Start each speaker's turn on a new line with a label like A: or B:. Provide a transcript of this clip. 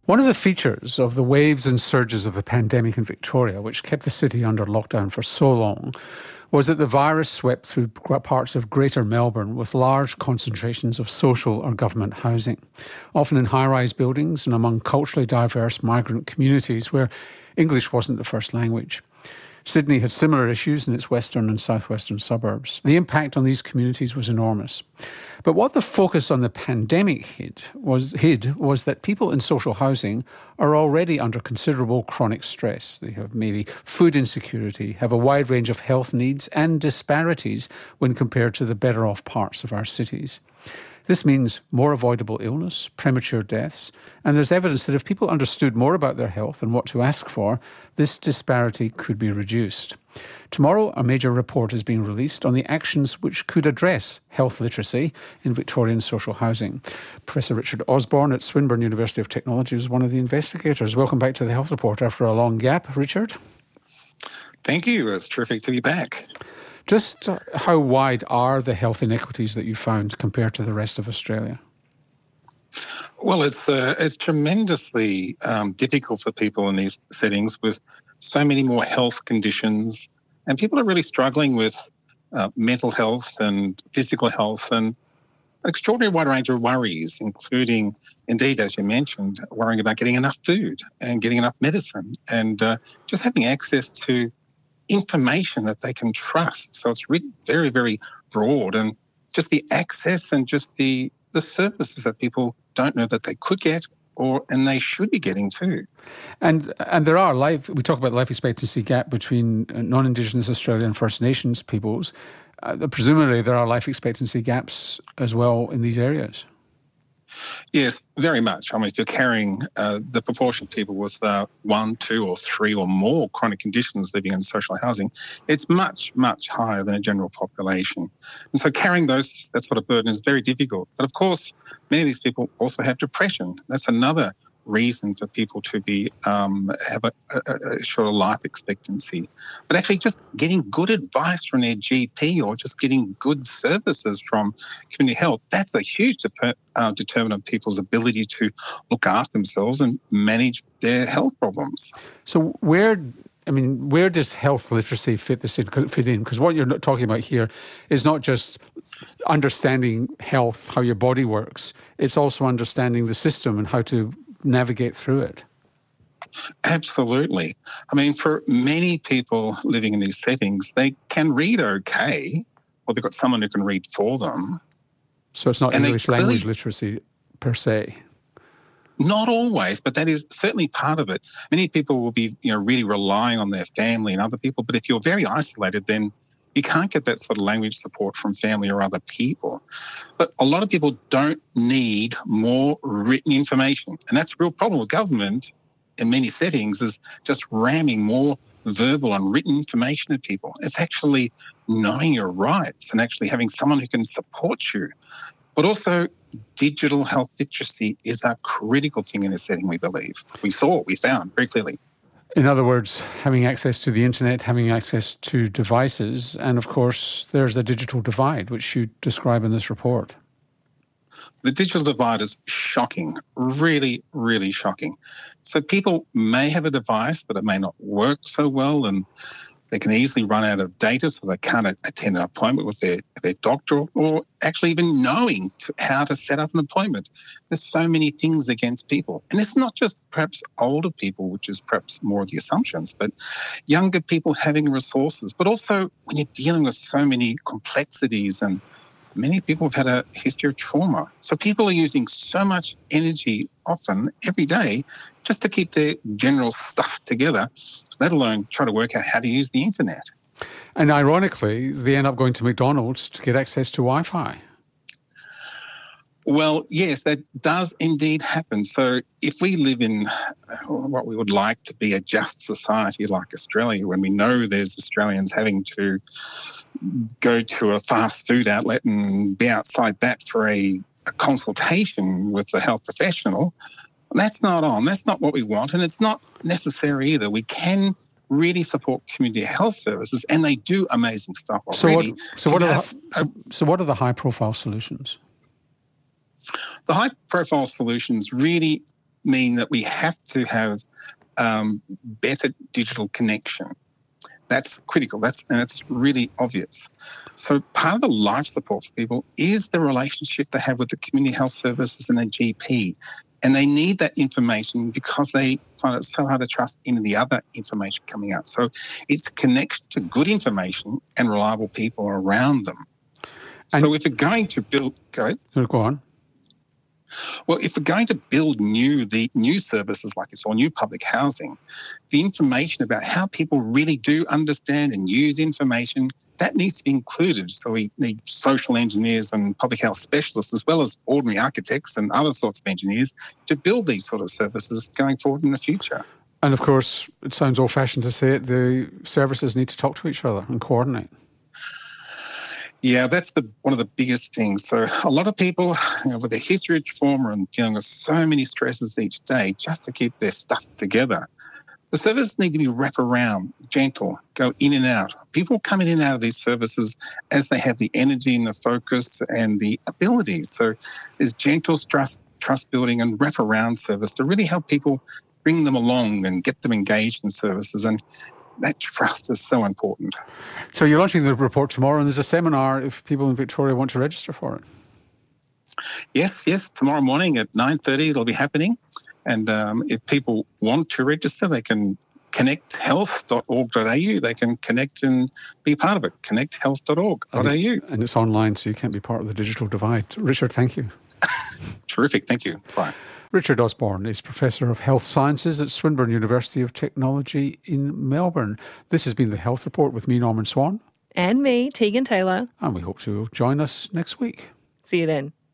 A: One of the features of the waves and surges of the pandemic in Victoria, which kept the city under lockdown for so long, was that the virus swept through parts of Greater Melbourne with large concentrations of social or government housing, often in high-rise buildings and among culturally diverse migrant communities where English wasn't the first language. Sydney had similar issues in its western and southwestern suburbs. The impact on these communities was enormous. But what the focus on the pandemic hid was that people in social housing are already under considerable chronic stress. They have maybe food insecurity, have a wide range of health needs and disparities when compared to the better off parts of our cities. This means more avoidable illness, premature deaths, and there's evidence that if people understood more about their health and what to ask for, this disparity could be reduced. Tomorrow, a major report is being released on the actions which could address health literacy in Victorian social housing. Professor Richard Osborne at Swinburne University of Technology is one of the investigators. Welcome back to the Health Report after a long gap, Richard.
B: Thank you. It's terrific to be back.
A: Just how wide are the health inequities that you found compared to the rest of Australia?
B: Well, it's tremendously difficult for people in these settings with so many more health conditions, and people are really struggling with mental health and physical health and an extraordinary wide range of worries, including, indeed, as you mentioned, worrying about getting enough food and getting enough medicine and just having access to information that they can trust. So it's really very, very broad, and just the access and just the services that people don't know that they could get and they should be getting too.
A: And there are we talk about the life expectancy gap between non-Indigenous Australian and First Nations peoples. Presumably there are life expectancy gaps as well in these areas.
B: Yes, very much. I mean, if you're carrying the proportion of people with 1, 2 or 3 or more chronic conditions living in social housing, it's much, much higher than a general population. And so carrying that sort of burden is very difficult. But of course, many of these people also have depression. That's another reason for people to be have a shorter life expectancy. But actually just getting good advice from their GP or just getting good services from community health, that's a huge determinant of people's ability to look after themselves and manage their health problems.
A: So where does health literacy fit in? Because what you're talking about here is not just understanding health, how your body works, it's also understanding the system and how to navigate through it.
B: Absolutely. I mean, for many people living in these settings, they can read okay, or they've got someone who can read for them.
A: So it's not English language literacy per se?
B: Not always, but that is certainly part of it. Many people will be, really relying on their family and other people, but if you're very isolated, then you can't get that sort of language support from family or other people. But a lot of people don't need more written information. And that's a real problem with government in many settings, is just ramming more verbal and written information to people. It's actually knowing your rights and actually having someone who can support you. But also digital health literacy is a critical thing in a setting, we believe. We found very clearly.
A: In other words, having access to the internet, having access to devices, and of course there's a digital divide, which you describe in this report.
B: The digital divide is shocking, really, really shocking. So people may have a device, but it may not work so well, and they can easily run out of data, so they can't attend an appointment with their doctor or actually even knowing how to set up an appointment. There's so many things against people. And it's not just perhaps older people, which is perhaps more of the assumptions, but younger people having resources. But also when you're dealing with so many complexities, and many people have had a history of trauma. So people are using so much energy often every day just to keep their general stuff together, let alone try to work out how to use the internet.
A: And ironically, they end up going to McDonald's to get access to Wi-Fi.
B: Well, yes, that does indeed happen. So if we live in what we would like to be a just society like Australia, when we know there's Australians having to go to a fast food outlet and be outside that for a consultation with a health professional, that's not on. That's not what we want, and it's not necessary either. We can really support community health services, and they do amazing stuff already.
A: So what are the high-profile solutions?
B: The high-profile solutions really mean that we have to have better digital connection. That's critical. And it's really obvious. So part of the life support for people is the relationship they have with the community health services and their GP. And they need that information because they find it so hard to trust any of the other information coming out. So it's a connection to good information and reliable people around them. And so if we're going to build... Go ahead.
A: Go on.
B: Well, if we're going to build new services like this or new public housing, the information about how people really do understand and use information, that needs to be included. So we need social engineers and public health specialists, as well as ordinary architects and other sorts of engineers, to build these sort of services going forward in the future.
A: And of course, it sounds old-fashioned to say it, the services need to talk to each other and coordinate.
B: Yeah, that's one of the biggest things. So a lot of people, with their history of trauma and dealing with so many stresses each day just to keep their stuff together, the services need to be wrap around, gentle, go in and out. People come in and out of these services as they have the energy and the focus and the ability. So there's gentle trust building and wrap around service to really help people bring them along and get them engaged in services. And that trust is so important.
A: So you're launching the report tomorrow, and there's a seminar if people in Victoria want to register for it.
B: Yes. Tomorrow morning at 9:30 it'll be happening. And if people want to register, they can connecthealth.org.au. They can connect and be part of it, connecthealth.org.au.
A: And it's online, so you can't be part of the digital divide. Richard, thank you.
B: Terrific, thank you. Bye.
A: Richard Osborne is Professor of Health Sciences at Swinburne University of Technology in Melbourne. This has been The Health Report with me, Norman Swan.
C: And me, Tegan Taylor.
A: And we hope you'll join us next week.
C: See you then.